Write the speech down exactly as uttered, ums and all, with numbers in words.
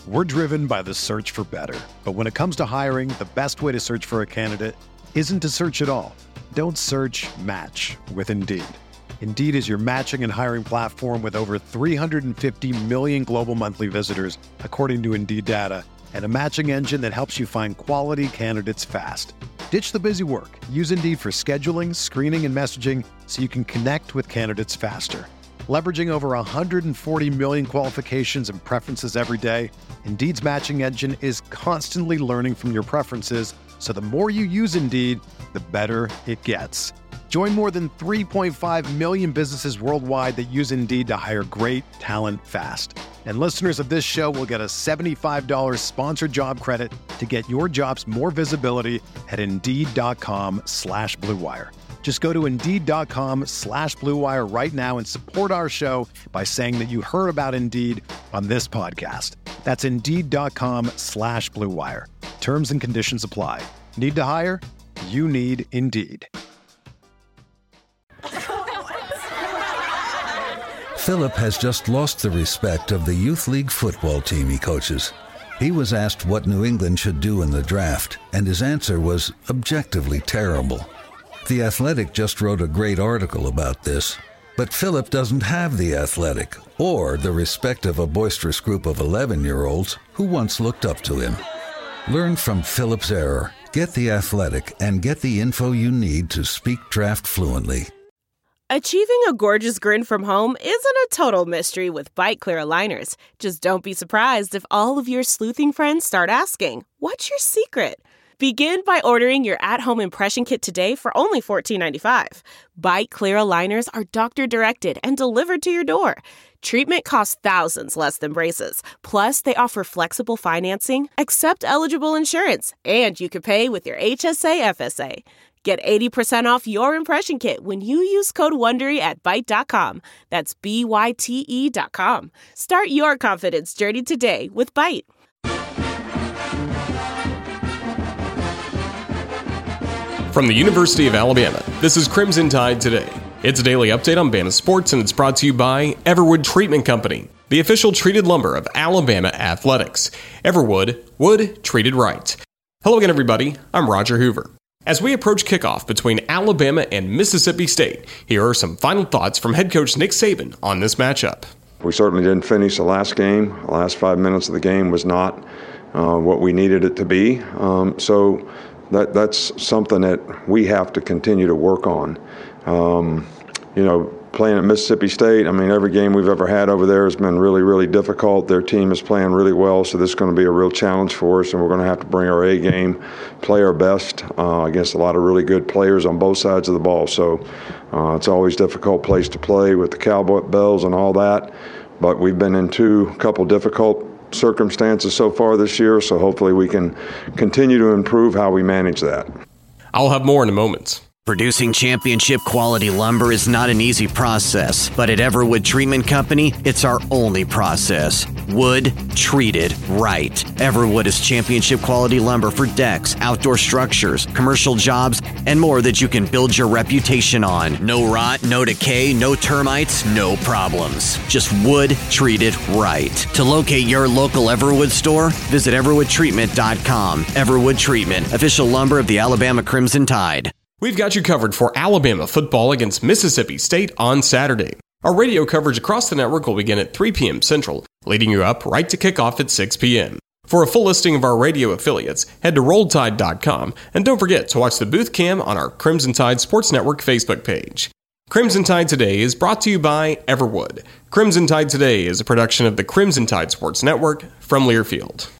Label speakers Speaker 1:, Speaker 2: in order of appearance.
Speaker 1: We're driven by the search for better. But when it comes to hiring, the best way to search for a candidate isn't to search at all. Don't search, match with Indeed. Indeed is your matching and hiring platform with over three hundred fifty million global monthly visitors, according to Indeed data, and a matching engine that helps you find quality candidates fast. Ditch the busy work. Use Indeed for scheduling, screening, and messaging so you can connect with candidates faster. Leveraging over one hundred forty million qualifications and preferences every day, Indeed's matching engine is constantly learning from your preferences, so the more you use Indeed, the better it gets. Join more than three point five million businesses worldwide that use Indeed to hire great talent fast. And listeners of this show will get a seventy-five dollars sponsored job credit to get your jobs more visibility at Indeed.com slash Blue Wire. Just go to Indeed.com slash Blue Wire right now and support our show by saying that you heard about Indeed on this podcast. That's Indeed.com slash Blue Wire. Terms and conditions apply. Need to hire? You need Indeed.
Speaker 2: Philip has just lost the respect of the youth league football team he coaches. He was asked what New England should do in the draft, and his answer was objectively terrible. The Athletic just wrote a great article about this, but Philip doesn't have The Athletic or the respect of a boisterous group of eleven-year-olds who once looked up to him. Learn from Philip's error, get The Athletic, and get the info you need to speak draft fluently.
Speaker 3: Achieving a gorgeous grin from home isn't a total mystery with Byte Clear aligners. Just don't be surprised if all of your sleuthing friends start asking, "What's your secret?" Begin by ordering your at-home impression kit today for only fourteen ninety-five. Byte Clear aligners are doctor-directed and delivered to your door. Treatment costs thousands less than braces. Plus, they offer flexible financing, accept eligible insurance, and you can pay with your H S A F S A. Get eighty percent off your impression kit when you use code WONDERY at Byte dot com. That's B Y T E dot com. Start your confidence journey today with Byte.
Speaker 4: From the University of Alabama, this is Crimson Tide Today. It's a daily update on Bama sports, and it's brought to you by Everwood Treatment Company, the official treated lumber of Alabama athletics. Everwood, wood treated right. Hello again, everybody. I'm Roger Hoover. As we approach kickoff between Alabama and Mississippi State, here are some final thoughts from head coach Nick Saban on this matchup.
Speaker 5: We certainly didn't finish the last game. The last five minutes of the game was not uh, what we needed it to be. Um, so that that's something that we have to continue to work on. Um, you know, playing at Mississippi State, I mean, every game we've ever had over there has been really, really difficult. Their team is playing really well, so this is going to be a real challenge for us, and we're going to have to bring our A game, play our best uh, against a lot of really good players on both sides of the ball. So uh, it's always a difficult place to play with the cowboy bells and all that, but we've been in two couple difficult circumstances so far this year, so hopefully we can continue to improve how we manage that.
Speaker 4: I'll have more in a moment.
Speaker 6: Producing championship quality lumber is not an easy process, but at Everwood Treatment Company, it's our only process. Wood treated right. Everwood is championship quality lumber for decks, outdoor structures, commercial jobs, and more that you can build your reputation on. No rot, no decay, no termites, no problems. Just wood treated right. To locate your local Everwood store, visit everwood treatment dot com. Everwood Treatment, official lumber of the Alabama Crimson Tide.
Speaker 4: We've got you covered for Alabama football against Mississippi State on Saturday. Our radio coverage across the network will begin at three p.m. Central, leading you up right to kickoff at six p.m. For a full listing of our radio affiliates, head to roll tide dot com, and don't forget to watch the booth cam on our Crimson Tide Sports Network Facebook page. Crimson Tide Today is brought to you by Everwood. Crimson Tide Today is a production of the Crimson Tide Sports Network from Learfield.